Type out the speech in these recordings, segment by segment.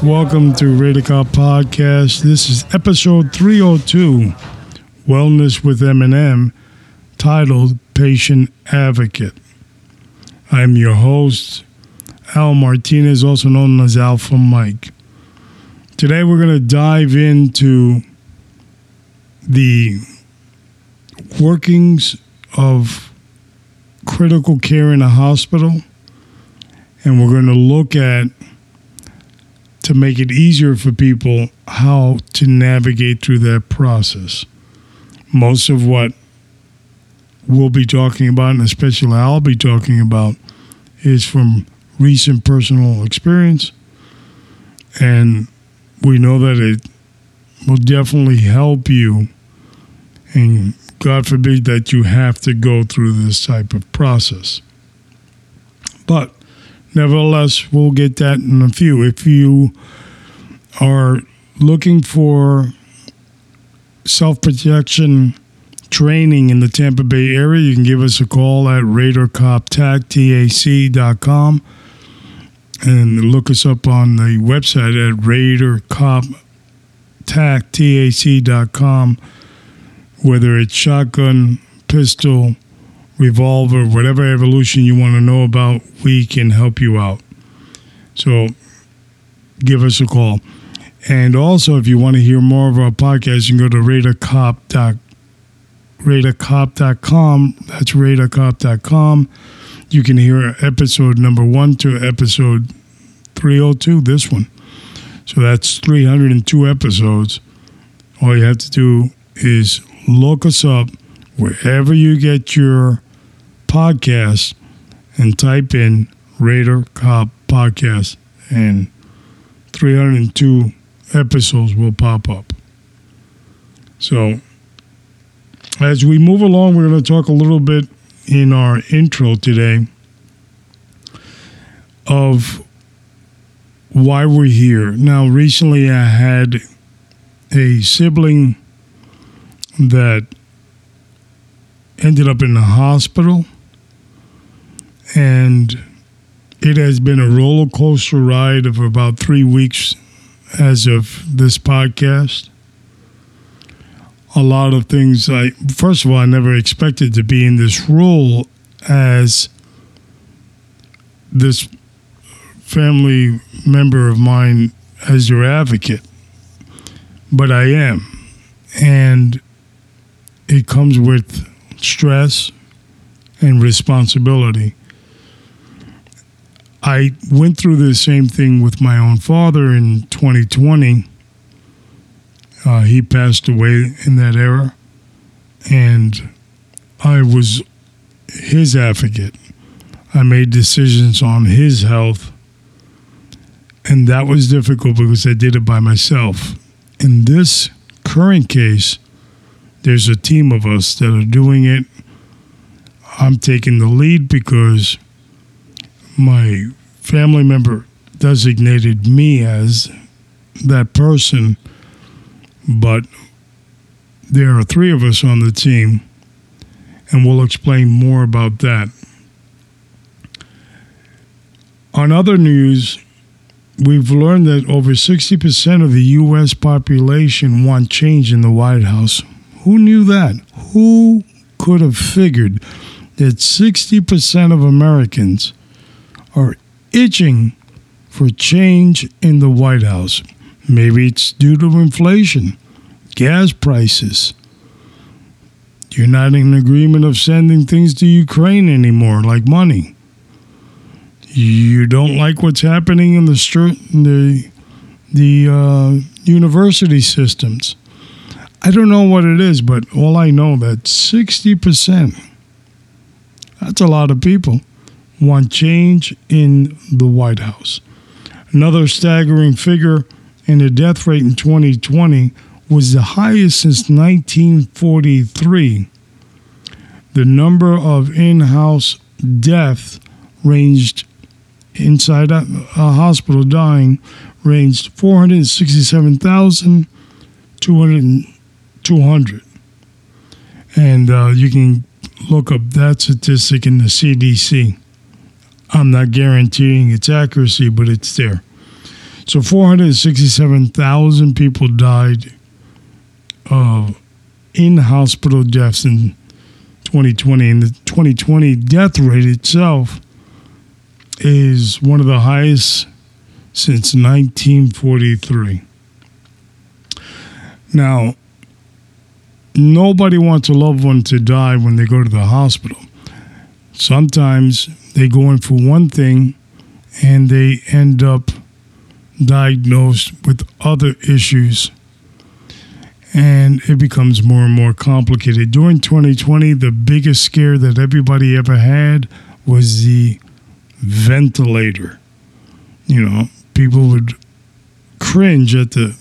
welcome to Radar Cop Podcast. This is episode 302, Wellness with M&M, titled Patient Advocate. I'm your host, Al Martinez, also known as Alpha Mike. Today we're going to dive into the workings of critical care in a hospital, and we're going to look at, to make it easier for people, how to navigate through that process. Most of what we'll be talking about, and especially I'll be talking about, is from recent personal experience, and we know that it will definitely help you, and God forbid that you have to go through this type of process. But nevertheless, we'll get that in a few. If you are looking for self-protection training in the Tampa Bay area, you can give us a call at RadarCopTAC.com and look us up on the website at RadarCopTAC.com. Whether it's shotgun, pistol, revolver, whatever evolution you want to know about, we can help you out. So give us a call. And also, if you want to hear more of our podcast, you can go to RadarCop.com. That's RadarCop.com. You can hear episode number 1 to episode 302, this one. So that's 302 episodes. All you have to do is look us up wherever you get your podcast and type in Radar Cop Podcast, and 302 episodes will pop up. So as we move along, we're going to talk a little bit in our intro today of why we're here. Now, recently I had a sibling that ended up in the hospital, and it has been a roller coaster ride of about 3 weeks as of this podcast. A lot of things. First of all, I never expected to be in this role as this family member of mine as your advocate, but I am, and it comes with stress and responsibility. I went through the same thing with my own father in 2020. He passed away in that era, and I was his advocate. I made decisions on his health, and that was difficult because I did it by myself. In this current case, there's a team of us that are doing it. I'm taking the lead because my family member designated me as that person, but there are 3 of us on the team, and we'll explain more about that. On other news, we've learned that over 60% of the U.S. population want change in the White House. Who knew that? Who could have figured that 60% of Americans are itching for change in the White House? Maybe it's due to inflation, gas prices. You're not in agreement of sending things to Ukraine anymore, like money. You don't like what's happening in the university systems. I don't know what it is, but all I know that 60%, that's a lot of people, want change in the White House. Another staggering figure in the death rate in 2020 was the highest since 1943. The number of in-house deaths ranged inside a hospital dying ranged 467,200. And you can look up that statistic in the CDC. I'm not guaranteeing its accuracy, but it's there. So 467,000 people died of in-hospital deaths in 2020. And the 2020 death rate itself is one of the highest since 1943. Now, nobody wants a loved one to die when they go to the hospital. Sometimes they go in for one thing and they end up diagnosed with other issues, and it becomes more and more complicated. During 2020, the biggest scare that everybody ever had was the ventilator. You know, people would cringe at the,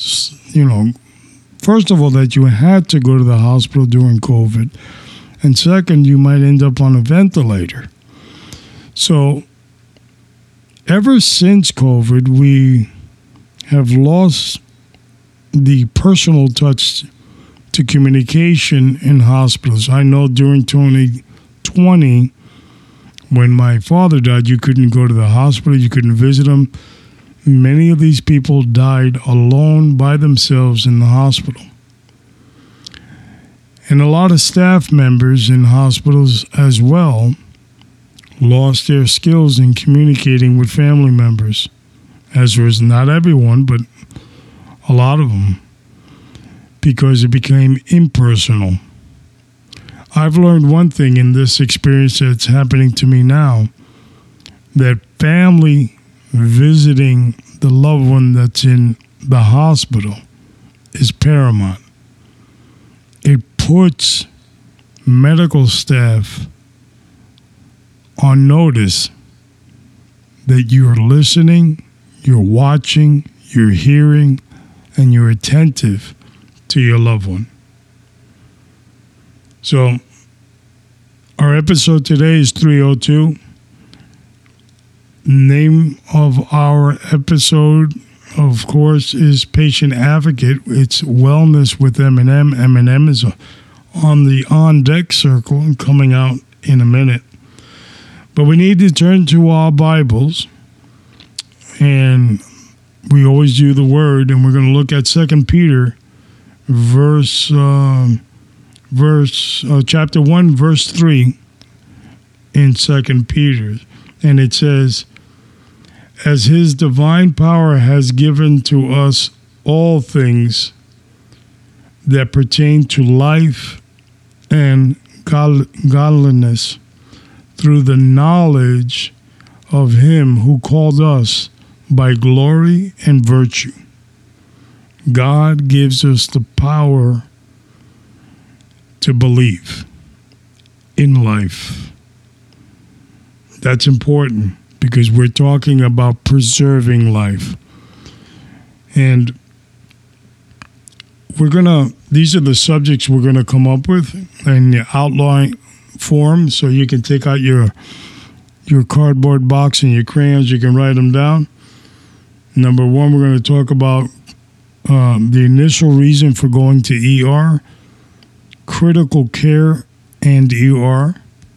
first of all, that you had to go to the hospital during COVID, and second, you might end up on a ventilator. So, ever since COVID, we have lost the personal touch to communication in hospitals. I know during 2020, when my father died, you couldn't go to the hospital, you couldn't visit him. Many of these people died alone by themselves in the hospital. And a lot of staff members in hospitals as well lost their skills in communicating with family members, as was not everyone, but a lot of them, because it became impersonal. I've learned one thing in this experience that's happening to me now, that family visiting the loved one that's in the hospital is paramount. It puts medical staff on notice that you're listening, you're watching, you're hearing, and you're attentive to your loved one. So, our episode today is 302. Name of our episode, of course, is Patient Advocate. It's Wellness with M&M. M&M is on the on-deck circle and coming out in a minute. But we need to turn to our Bibles, and we always do the Word, and we're going to look at 2 Peter, chapter 1, verse 3 in 2 Peter. And it says, "As his divine power has given to us all things that pertain to life and godliness, through the knowledge of him who called us by glory and virtue." God gives us the power to believe in life. That's important because we're talking about preserving life. And these are the subjects we're going to come up with in the outline form, so you can take out your cardboard box and your crayons, you can write them down. Number one, we're going to talk about the initial reason for going to ER, critical care and ER,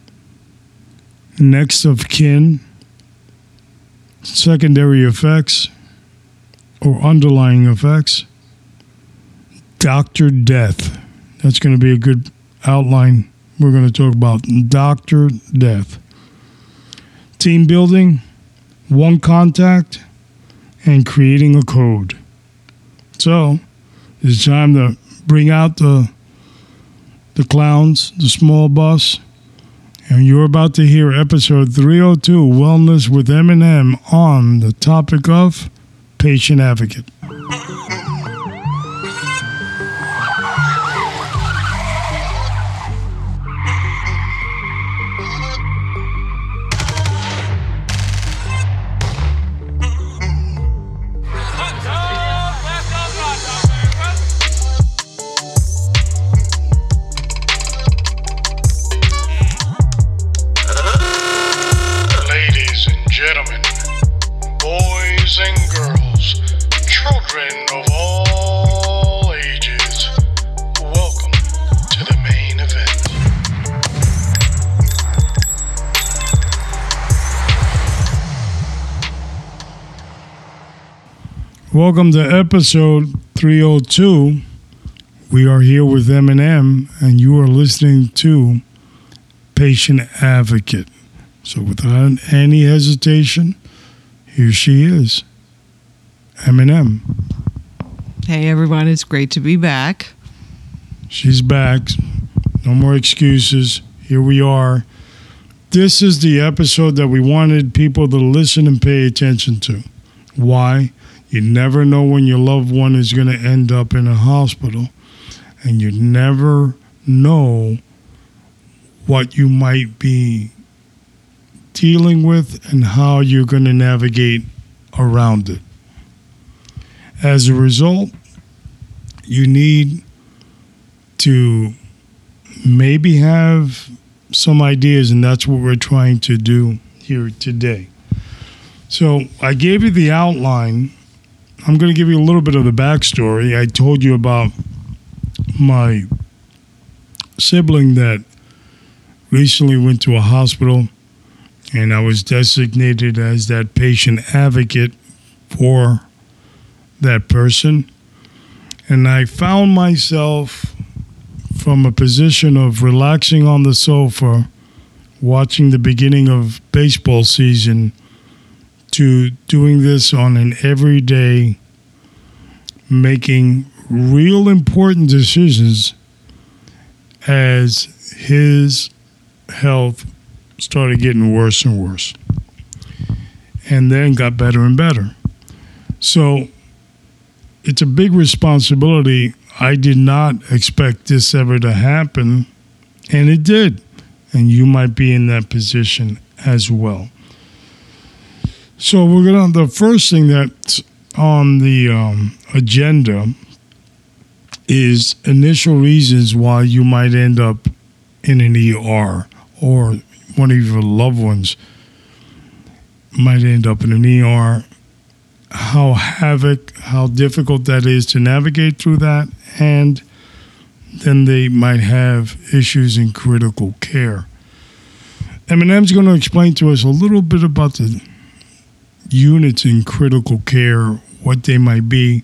next of kin, secondary effects or underlying effects, doctor death. That's going to be a good outline. We're going to talk about doctor death, team building, one contact, and creating a code. So it's time to bring out the clowns, the small bus, and you're about to hear episode 302, Wellness with M&M, on the topic of Patient Advocate. Welcome to episode 302. We are here with Eminem, and you are listening to Patient Advocate. So without any hesitation, here she is, Eminem. Hey everyone, it's great to be back. She's back. No more excuses. Here we are. This is the episode that we wanted people to listen and pay attention to. Why? You never know when your loved one is going to end up in a hospital, and you never know what you might be dealing with and how you're going to navigate around it. As a result, you need to maybe have some ideas, and that's what we're trying to do here today. So I gave you the outline. I'm going to give you a little bit of the backstory. I told you about my sibling that recently went to a hospital, and I was designated as that patient advocate for that person. And I found myself from a position of relaxing on the sofa, watching the beginning of baseball season, to doing this on an everyday, making real important decisions as his health started getting worse and worse, and then got better and better. So it's a big responsibility. I did not expect this ever to happen, and it did. And you might be in that position as well. So the first thing that's on the agenda is initial reasons why you might end up in an ER, or one of your loved ones might end up in an ER, how difficult that is to navigate through that, and then they might have issues in critical care. Eminem's going to explain to us a little bit about the units in critical care, what they might be,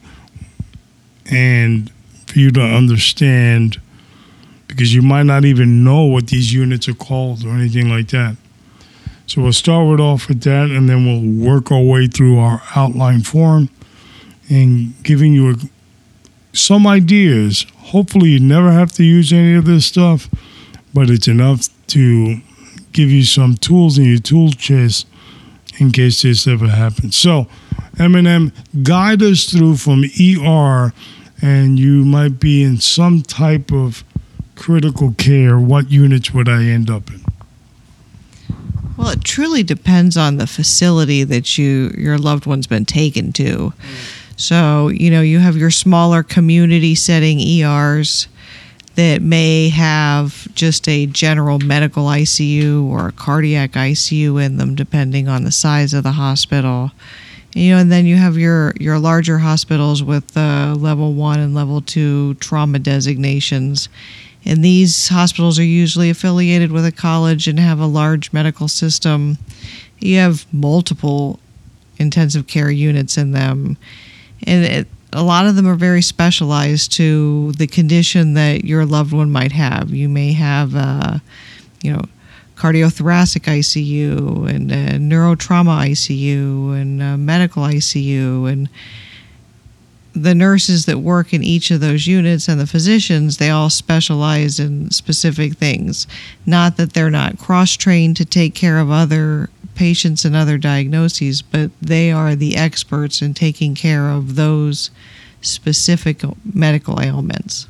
and for you to understand, because you might not even know what these units are called or anything like that. So we'll start off with that, and then we'll work our way through our outline form and giving you some ideas. Hopefully you never have to use any of this stuff, but it's enough to give you some tools in your tool chest in case this ever happens. So, Eminem, guide us through from ER, and you might be in some type of critical care. What units would I end up in? Well, it truly depends on the facility that your loved one's been taken to. So, you have your smaller community setting ERs that may have just a general medical ICU or a cardiac ICU in them, depending on the size of the hospital. And then you have your larger hospitals with level 1 and level 2 trauma designations. And these hospitals are usually affiliated with a college and have a large medical system. You have multiple intensive care units in them. And a lot of them are very specialized to the condition that your loved one might have. You may have, cardiothoracic ICU and neurotrauma ICU and medical ICU, and the nurses that work in each of those units and the physicians, they all specialize in specific things. Not that they're not cross-trained to take care of other patients and other diagnoses, but they are the experts in taking care of those specific medical ailments.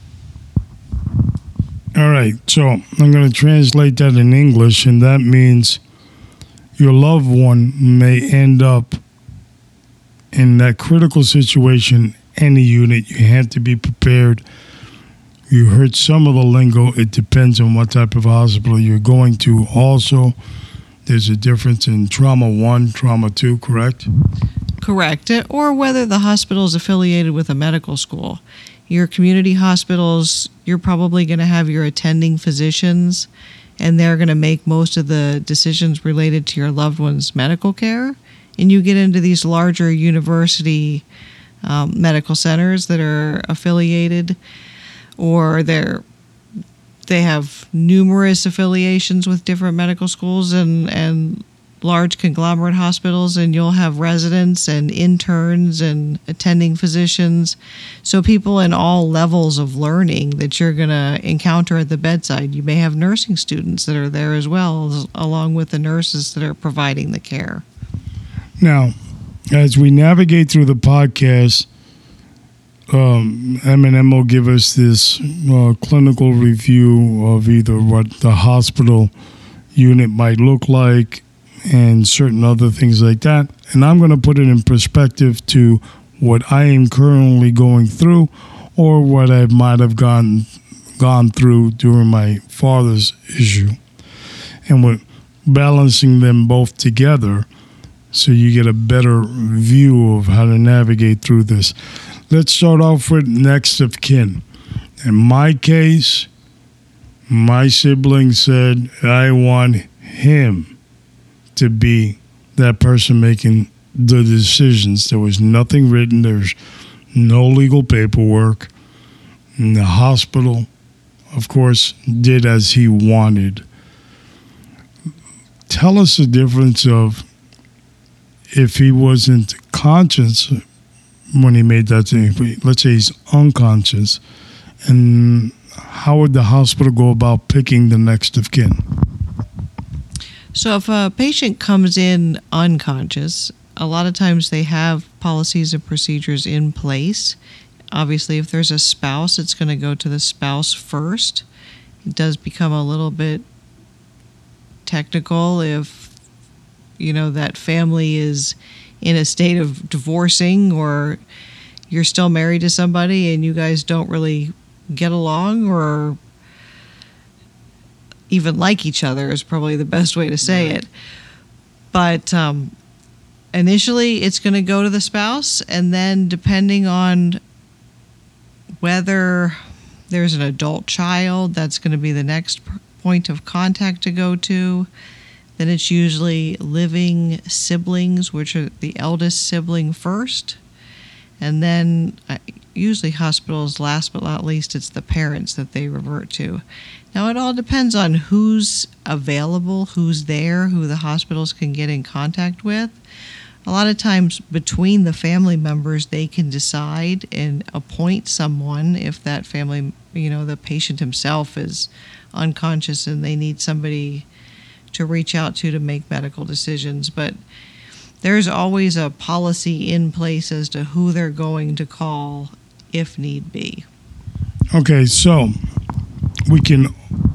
All right, so I'm going to translate that in English, and that means your loved one may end up in that critical situation, any unit. You have to be prepared. You heard some of the lingo. It depends on what type of hospital you're going to. Also, there's a difference in trauma 1, trauma 2, correct? Correct. Or whether the hospital is affiliated with a medical school. Your community hospitals, you're probably going to have your attending physicians, and they're going to make most of the decisions related to your loved one's medical care. and you get into these larger university medical centers that are affiliated, or they have numerous affiliations with different medical schools and large conglomerate hospitals, and you'll have residents and interns and attending physicians. So people in all levels of learning that you're going to encounter at the bedside. You may have nursing students that are there as well, along with the nurses that are providing the care. Now, as we navigate through the podcast, M&M will give us this clinical review of either what the hospital unit might look like and certain other things like that. And I'm going to put it in perspective to what I am currently going through or what I might have gone through during my father's issue. And we're balancing them both together so you get a better view of how to navigate through this. Let's start off with next of kin. In my case, my sibling said, I want him to be that person making the decisions. There was nothing written. There's no legal paperwork. And the hospital, of course, did as he wanted. Tell us the difference of if he wasn't conscious when he made that thing. Let's say he's unconscious. And how would the hospital go about picking the next of kin? So if a patient comes in unconscious, a lot of times they have policies and procedures in place. Obviously, if there's a spouse, it's going to go to the spouse first. It does become a little bit technical if, that family is in a state of divorcing, or you're still married to somebody and you guys don't really get along or even like each other is probably the best way to say it. But initially it's going to go to the spouse, and then depending on whether there's an adult child, that's going to be the next point of contact to go to. Then it's usually living siblings, which are the eldest sibling first. And then usually hospitals, last but not least, it's the parents that they revert to. Now, it all depends on who's available, who's there, who the hospitals can get in contact with. A lot of times between the family members, they can decide and appoint someone if that family, the patient himself is unconscious and they need somebody to reach out to make medical decisions. But there's always a policy in place as to who they're going to call if need be. Okay, so we can,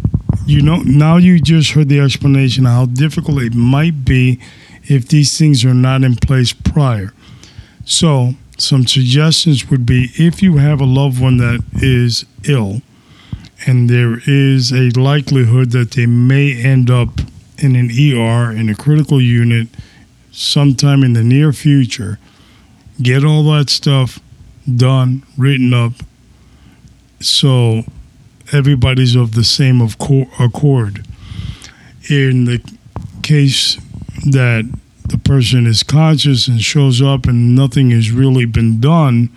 now you just heard the explanation of how difficult it might be if these things are not in place prior. So some suggestions would be, if you have a loved one that is ill and there is a likelihood that they may end up in an ER, in a critical unit, sometime in the near future, get all that stuff done, written up, so everybody's of the same accord. In the case that the person is conscious and shows up and nothing has really been done,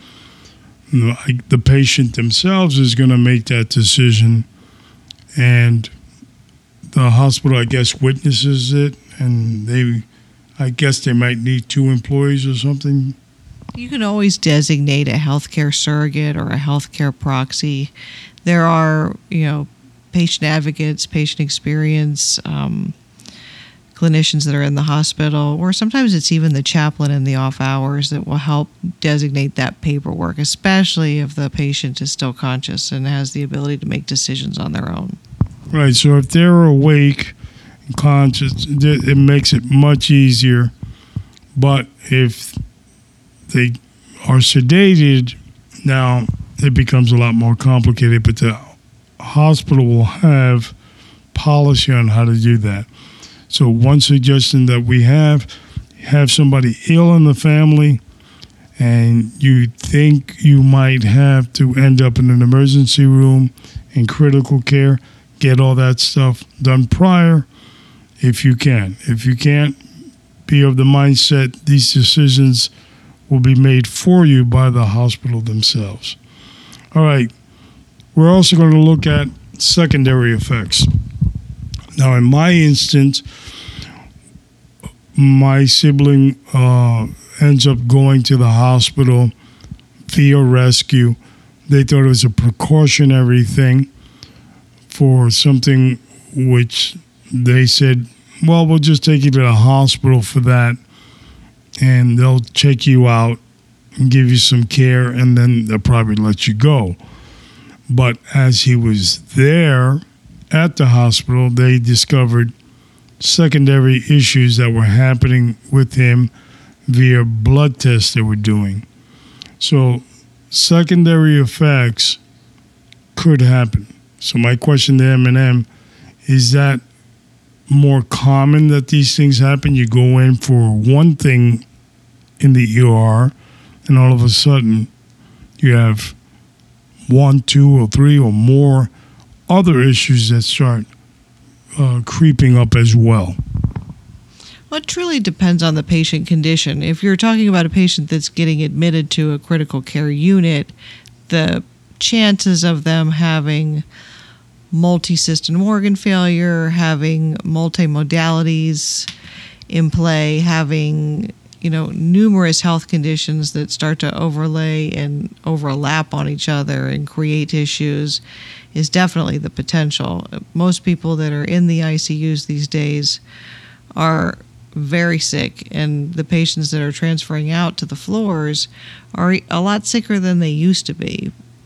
the patient themselves is going to make that decision, and the hospital, I guess, witnesses it, and I guess they might need 2 employees or something. You can always designate a healthcare surrogate or a healthcare proxy. There are, patient advocates, patient experience, clinicians that are in the hospital, or sometimes it's even the chaplain in the off hours that will help designate that paperwork, especially if the patient is still conscious and has the ability to make decisions on their own. Right, so if they're awake and conscious, it makes it much easier. But if they are sedated, now it becomes a lot more complicated. But the hospital will have policy on how to do that. So one suggestion that we have somebody ill in the family and you think you might have to end up in an emergency room in critical care, get all that stuff done prior if you can. If you can't, be of the mindset these decisions will be made for you by the hospital themselves. All right. We're also going to look at secondary effects. Now, in my instance, my sibling ends up going to the hospital via rescue. They thought it was a precautionary thing for something which they said, well, we'll just take you to the hospital for that, and they'll check you out and give you some care, and then they'll probably let you go. But as he was there at the hospital, they discovered secondary issues that were happening with him via blood tests they were doing. So secondary effects could happen. So my question to M&M, is that more common that these things happen? You go in for one thing in the ER, and all of a sudden you have 1, 2, or 3 or more other issues that start creeping up as well. Well, it truly depends on the patient condition. If you're talking about a patient that's getting admitted to a critical care unit, the chances of them having multi-system organ failure, having multimodalities in play, having numerous health conditions that start to overlay and overlap on each other and create issues is definitely the potential. Most people that are in the ICUs these days are very sick, and the patients that are transferring out to the floors are a lot sicker than they used to be.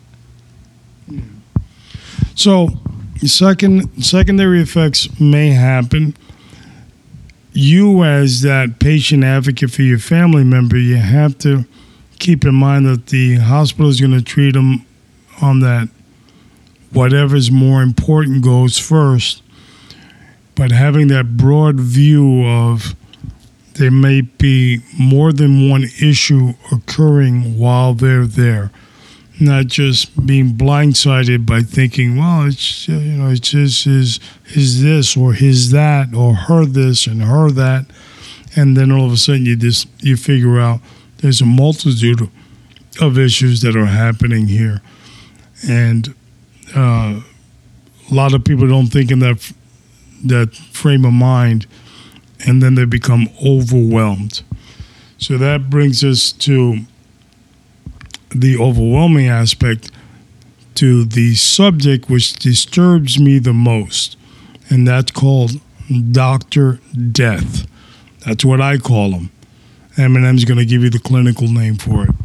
So secondary effects may happen. You, as that patient advocate for your family member, you have to keep in mind that the hospital is going to treat them on that whatever's more important goes first. But having that broad view of there may be more than one issue occurring while they're there. Not just being blindsided by thinking, well, it's it's just his this or his that or her this and her that, and then all of a sudden you figure out there's a multitude of issues that are happening here, and a lot of people don't think in that frame of mind, and then they become overwhelmed. So that brings us to the overwhelming aspect, to the subject which disturbs me the most, and that's called Dr. Death. That's what I call him. M&M's going to give you the clinical name for it.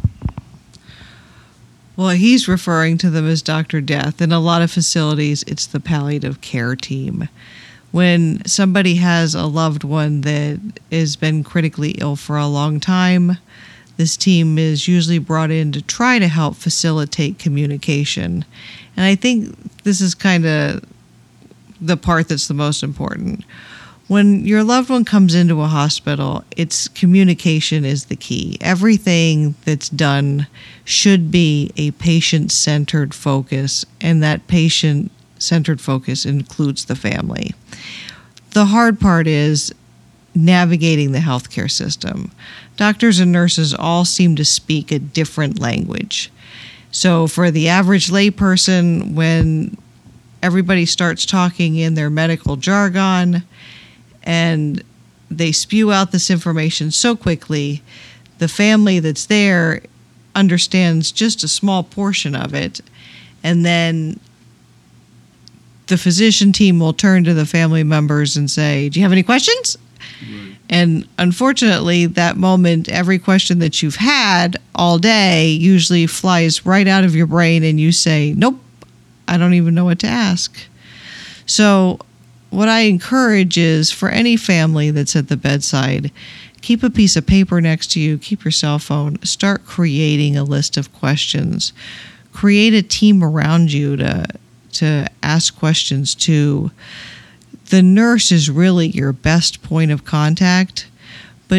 Well, he's referring to them as Dr. Death. In a lot of facilities, it's the palliative care team. When somebody has a loved one that has been critically ill for a long time, this team is usually brought in to try to help facilitate communication. And I think this is kind of the part that's the most important. When your loved one comes into a hospital, it's communication is the key. Everything that's done should be a patient-centered focus, and that patient-centered focus includes the family. The hard part is navigating the healthcare system. Doctors and nurses all seem to speak a different language. So for the average layperson, when everybody starts talking in their medical jargon and they spew out this information so quickly, the family that's there understands just a small portion of it, and then the physician team will turn to the family members and say, "Do you have any questions?" Right. And unfortunately, that moment, every question that you've had all day usually flies right out of your brain, and you say, "Nope, I don't even know what to ask." So what I encourage is for any family that's at the bedside, keep a piece of paper next to you, keep your cell phone, start creating a list of questions. Create a team around you to ask questions to. The nurse is really your best point of contact, but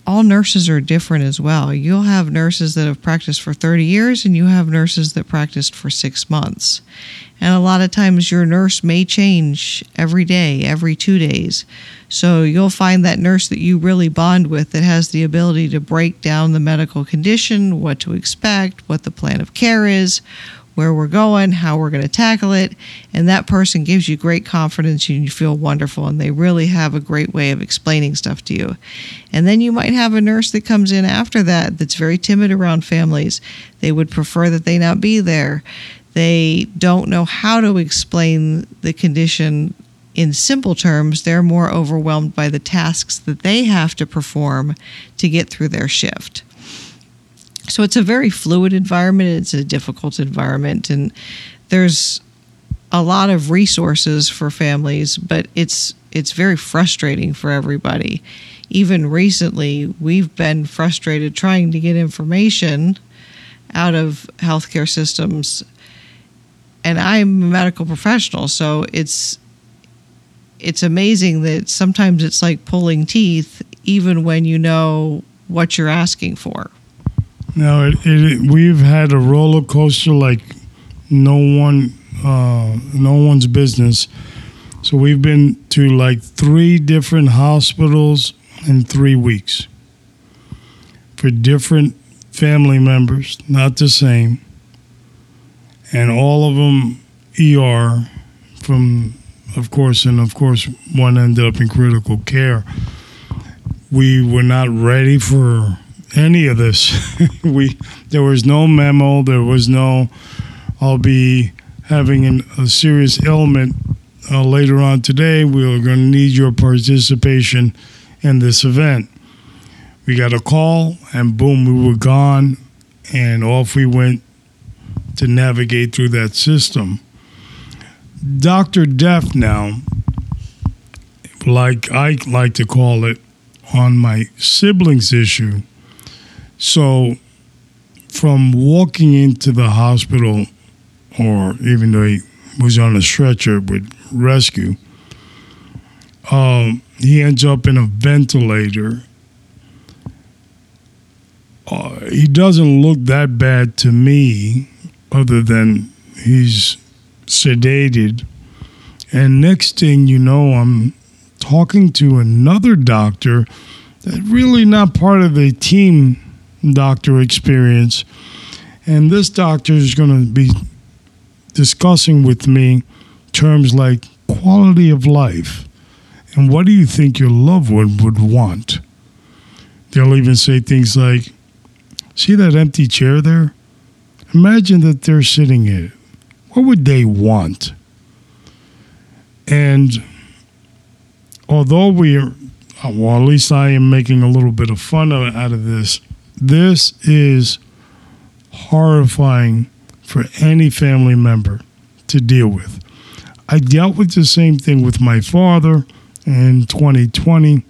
all nurses are different as well. You'll have nurses that have practiced for 30 years and you have nurses that practiced for 6 months. And a lot of times your nurse may change every day, every 2 days. So you'll find that nurse that you really bond with that has the ability to break down the medical condition, what to expect, what the plan of care is, where we're going, how we're going to tackle it, and that person gives you great confidence and you feel wonderful, and they really have a great way of explaining stuff to you. And then you might have a nurse that comes in after that that's very timid around families. They would prefer that they not be there. They don't know how to explain the condition in simple terms. They're more overwhelmed by the tasks that they have to perform to get through their shift. So it's a very fluid environment. It's a difficult environment, and there's a lot of resources for families, but it's very frustrating for everybody. Even recently, we've been frustrated trying to get information out of healthcare systems, and I'm a medical professional, so it's amazing that sometimes it's like pulling teeth, even when you know what you're asking for. Now, we've had a roller coaster like no one's business. So we've been to like 3 different hospitals in 3 weeks for different family members, not the same, and all of them ER of course, one ended up in critical care. We were not ready for any of this. There was no memo. There was no, I'll be having a serious ailment later on today. We're going to need your participation in this event. We got a call, and boom, we were gone, and off we went to navigate through that system. Dr. Death now, like I like to call it, on my siblings issue. So from walking into the hospital, or even though he was on a stretcher with rescue, he ends up in a ventilator. He doesn't look that bad to me, other than he's sedated. And next thing you know, I'm talking to another doctor that's really not part of the team doctor experience. And this doctor is going to be discussing with me terms like quality of life. And what do you think your loved one would want? They'll even say things like, see that empty chair there? Imagine that they're sitting in it. What would they want? And although at least I am making a little bit of fun out of this, this is horrifying for any family member to deal with. I dealt with the same thing with my father in 2020.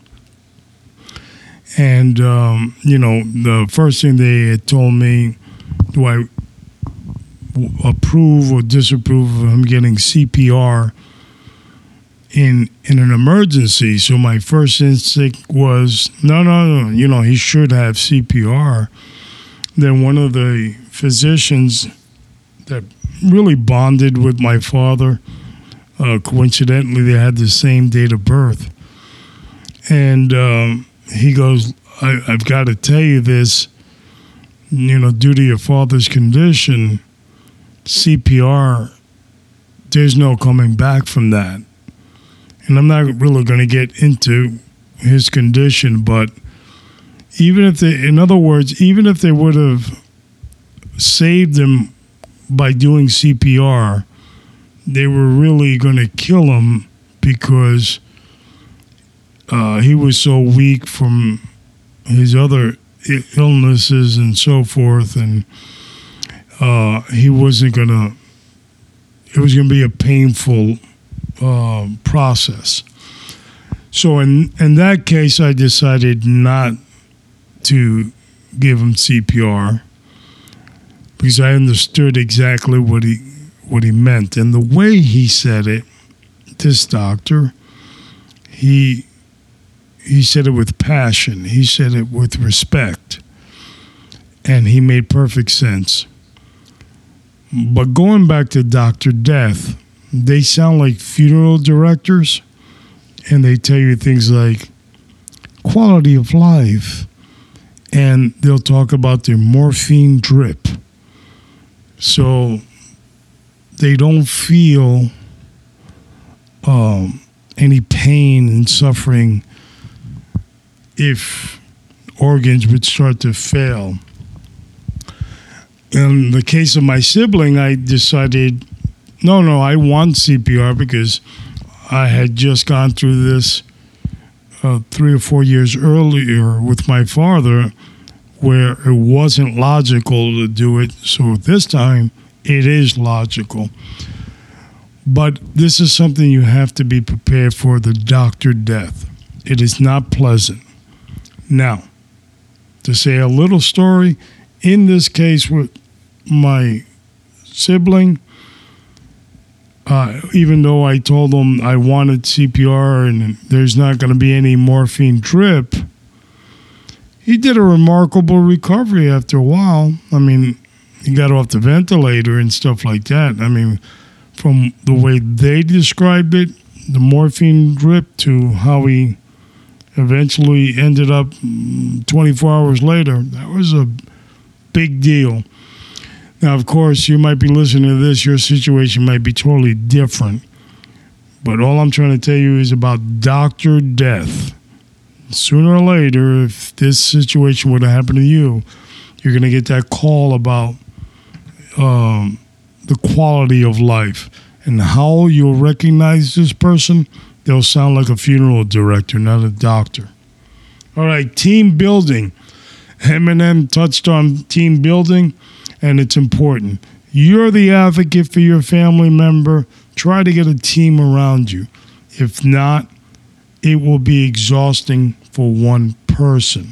And, the first thing they had told me, do I approve or disapprove of him getting CPR in an emergency? So my first instinct was, no, he should have CPR. Then one of the physicians that really bonded with my father, coincidentally, they had the same date of birth. And he goes, I've got to tell you this, due to your father's condition, CPR, there's no coming back from that. And I'm not really going to get into his condition, but even if they would have saved him by doing CPR, they were really going to kill him because he was so weak from his other illnesses and so forth, and it was going to be a painful process. So in that case, I decided not to give him CPR because I understood exactly what he meant. And the way he said it, this doctor, he he said it with passion. He said it with respect. And he made perfect sense. But going back to Dr. Death, they sound like funeral directors, and they tell you things like quality of life, and they'll talk about their morphine drip. So they don't feel any pain and suffering if organs would start to fail. In the case of my sibling, I decided, no, I want CPR because I had just gone through this 3 or 4 years earlier with my father, where it wasn't logical to do it. So this time, it is logical. But this is something you have to be prepared for, the Dr. Death. It is not pleasant. Now, to say a little story, in this case with my sibling, even though I told him I wanted CPR and there's not going to be any morphine drip, he did a remarkable recovery after a while. I mean, he got off the ventilator and stuff like that. I mean, from the way they described it, the morphine drip, to how he eventually ended up 24 hours later, that was a big deal. Now, of course, you might be listening to this, your situation might be totally different. But all I'm trying to tell you is about Dr. Death. Sooner or later, if this situation would have happened to you, you're going to get that call about the quality of life. And how you'll recognize this person, they'll sound like a funeral director, not a doctor. All right, team building. Eminem touched on team building, and it's important. You're the advocate for your family member. Try to get a team around you. If not, it will be exhausting for one person.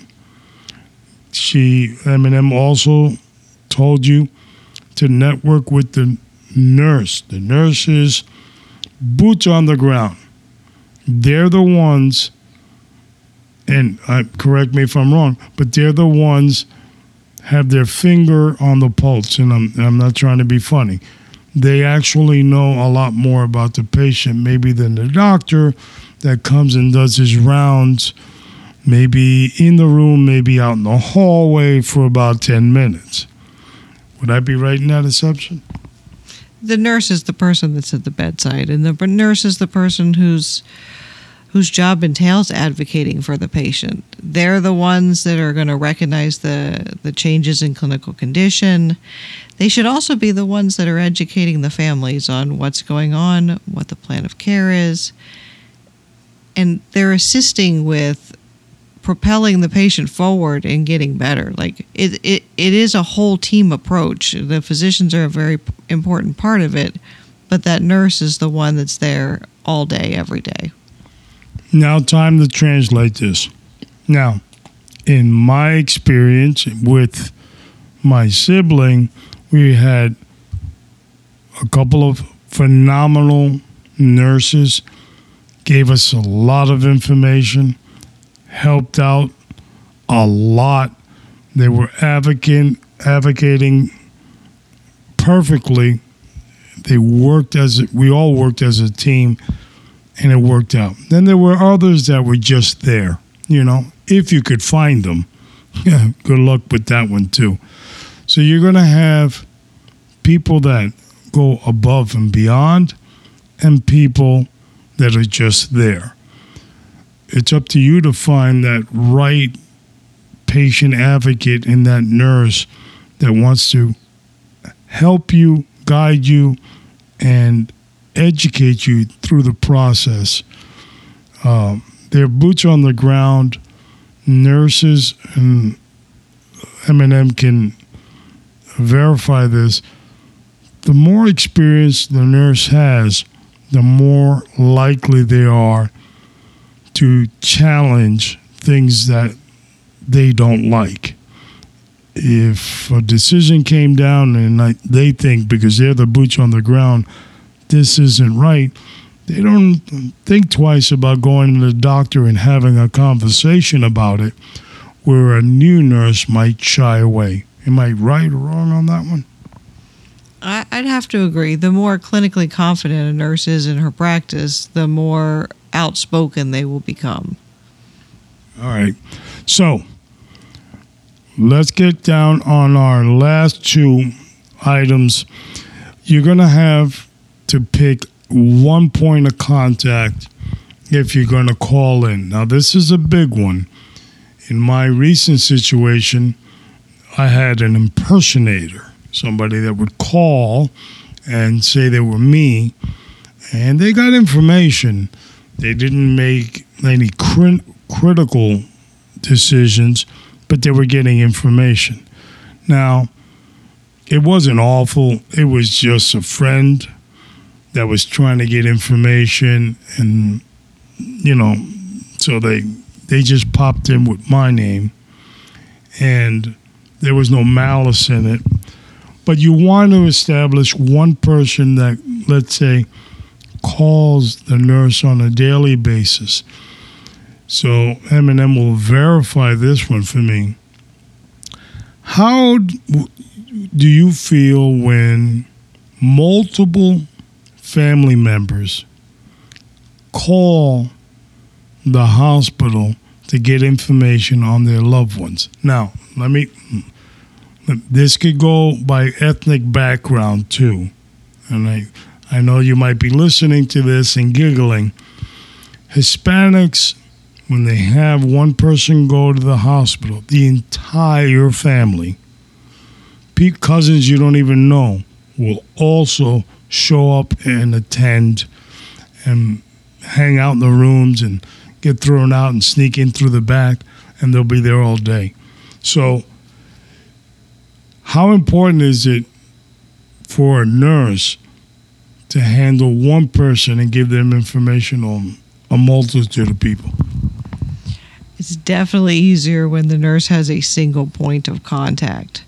Eminem also told you to network with the nurse. The nurse is boots on the ground. They're the ones, and correct me if I'm wrong, but they're the ones have their finger on the pulse, and I'm not trying to be funny. They actually know a lot more about the patient maybe than the doctor that comes and does his rounds, maybe in the room, maybe out in the hallway for about 10 minutes. Would I be right in that assumption? The nurse is the person that's at the bedside, and the nurse is the person whose job entails advocating for the patient. They're the ones that are going to recognize the changes in clinical condition. They should also be the ones that are educating the families on what's going on, what the plan of care is, and they're assisting with propelling the patient forward and getting better. Like it is a whole team approach. The physicians are a very important part of it, but that nurse is the one that's there all day, every day. Now, time to translate this. Now, in my experience with my sibling, we had a couple of phenomenal nurses, gave us a lot of information, helped out a lot. They were advocating perfectly. We all worked as a team, and it worked out. Then there were others that were just there, if you could find them. Good luck with that one too. So you're going to have people that go above and beyond, and people that are just there. It's up to you to find that right patient advocate and that nurse that wants to help you, guide you, and educate you through the process. They're boots on the ground nurses, and Eminem can verify this. The more experience the nurse has, the more likely they are to challenge things that they don't like. If a decision came down and they think, because they're the boots on the ground, this isn't right, they don't think twice about going to the doctor and having a conversation about it, where a new nurse might shy away. Am I right or wrong on that one? I'd have to agree. The more clinically confident a nurse is in her practice, the more outspoken they will become. All right. So let's get down on our last two items. You're going to have to pick one point of contact if you're going to call in. Now, this is a big one. In my recent situation, I had an impersonator, somebody that would call and say they were me, and they got information. They didn't make any critical decisions, but they were getting information. Now, it wasn't awful. It was just a friend that was trying to get information, and, so they just popped in with my name, and there was no malice in it. But you want to establish one person that, let's say, calls the nurse on a daily basis. So M&M will verify this one for me. How do you feel when multiple family members call the hospital to get information on their loved ones? Now, this could go by ethnic background too. And I know you might be listening to this and giggling. Hispanics, when they have one person go to the hospital, the entire family, cousins you don't even know, will also show up and attend and hang out in the rooms and get thrown out and sneak in through the back, and they'll be there all day. So how important is it for a nurse to handle one person and give them information on a multitude of people? It's definitely easier when the nurse has a single point of contact.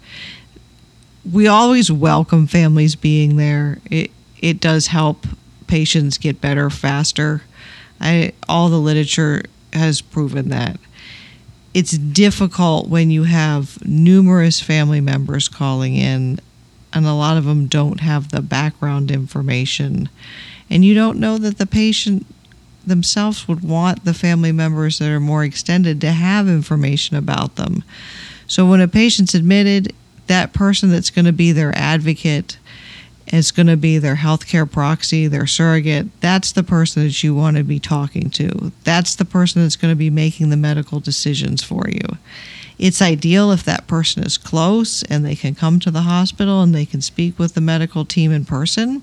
We always welcome families being there. It does help patients get better faster. All the literature has proven that. It's difficult when you have numerous family members calling in, and a lot of them don't have the background information, and you don't know that the patient themselves would want the family members that are more extended to have information about them. So when a patient's admitted, that person that's going to be their advocate is going to be their healthcare proxy, their surrogate. That's the person that you want to be talking to. That's the person that's going to be making the medical decisions for you. It's ideal if that person is close and they can come to the hospital and they can speak with the medical team in person.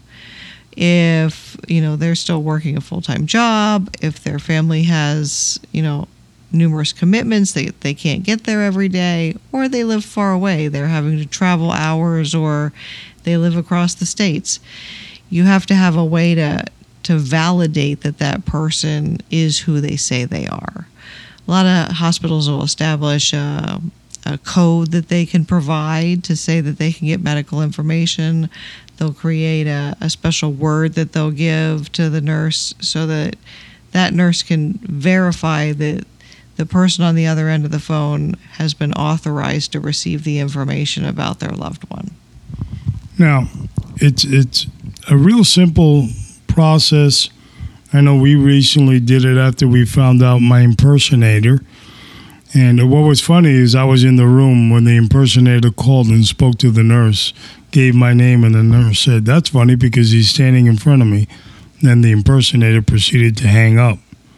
If, they're still working a full-time job, if their family has, numerous commitments, they can't get there every day, or they live far away, they're having to travel hours, or they live across the states. You have to have a way to validate that person is who they say they are. A lot of hospitals will establish a code that they can provide to say that they can get medical information. They'll create a special word that they'll give to the nurse so that nurse can verify that the person on the other end of the phone has been authorized to receive the information about their loved one. Now, it's a real simple process. I know we recently did it after we found out my impersonator. And what was funny is I was in the room when the impersonator called and spoke to the nurse, gave my name, and the nurse said, "That's funny because he's standing in front of me." Then the impersonator proceeded to hang up.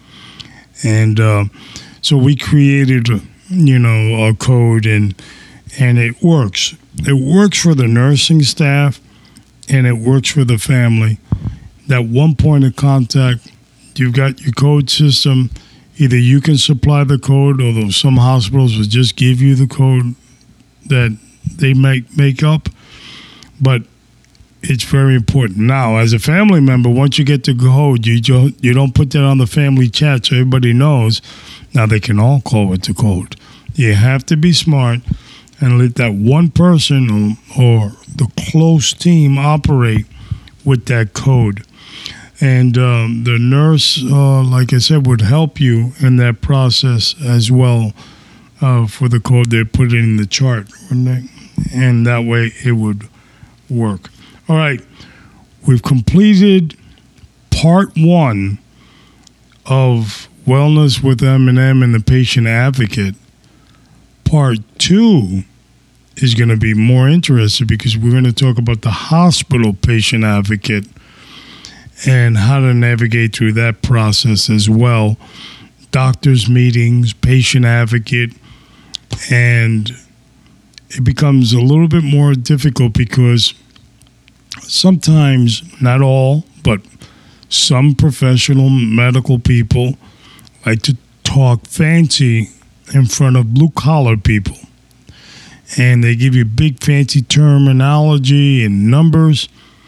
And so we created, a code, and it works. It works for the nursing staff, and it works for the family. That one point of contact, you've got your code system. Either you can supply the code, although some hospitals will just give you the code that they might make up. But it's very important. Now, as a family member, once you get the code, you don't put that on the family chat so everybody knows. Now they can all call with the code. You have to be smart and let that one person or the close team operate with that code. And the nurse, like I said, would help you in that process as well for the code. They put it in the chart, wouldn't they? And that way it would work. All right. We've completed part 1 of Wellness with M&M and the Patient Advocate. Part 2 is going to be more interesting because we're going to talk about the hospital patient advocate and how to navigate through that process as well. Doctors' meetings, patient advocate, and it becomes a little bit more difficult because sometimes, not all, but some professional medical people like to talk fancy in front of blue-collar people. And they give you big fancy terminology and numbers.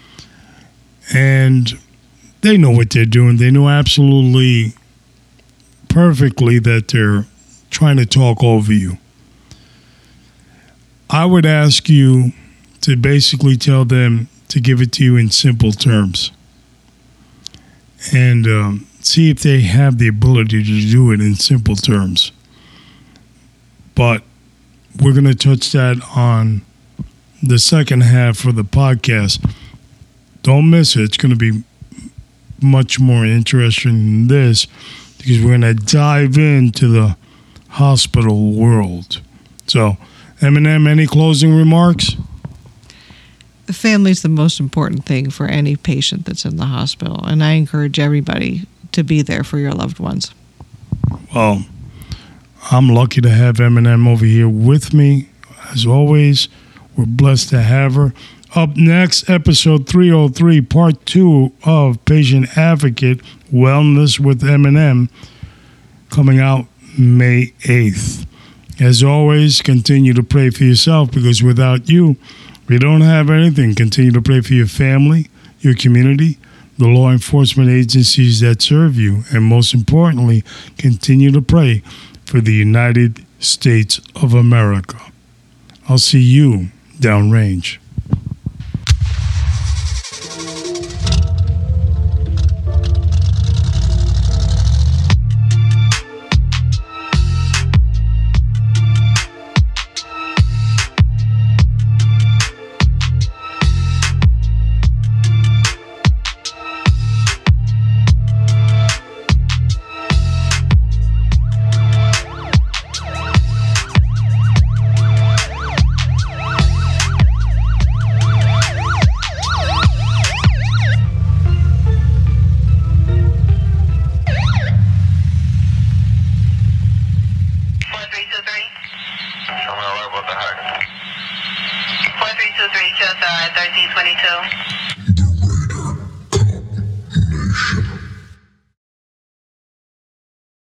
And they know what they're doing. They know absolutely perfectly that they're trying to talk over you. I would ask you to basically tell them to give it to you in simple terms. And see if they have the ability to do it in simple terms. But we're going to touch that on the second half for the podcast. Don't miss it. It's going to be much more interesting than this because we're going to dive into the hospital world. So, M&M, any closing remarks? The family's the most important thing for any patient that's in the hospital, and I encourage everybody to be there for your loved ones. Well, I'm lucky to have M&M over here with me. As always, we're blessed to have her. Up next, episode 303, part 2 of Patient Advocate, Wellness with M&M, coming out May 8th. As always, continue to pray for yourself because without you, we don't have anything. Continue to pray for your family, your community, the law enforcement agencies that serve you, and most importantly, continue to pray for the United States of America. I'll see you downrange. Someone alert about the heart. 4323, just 1322.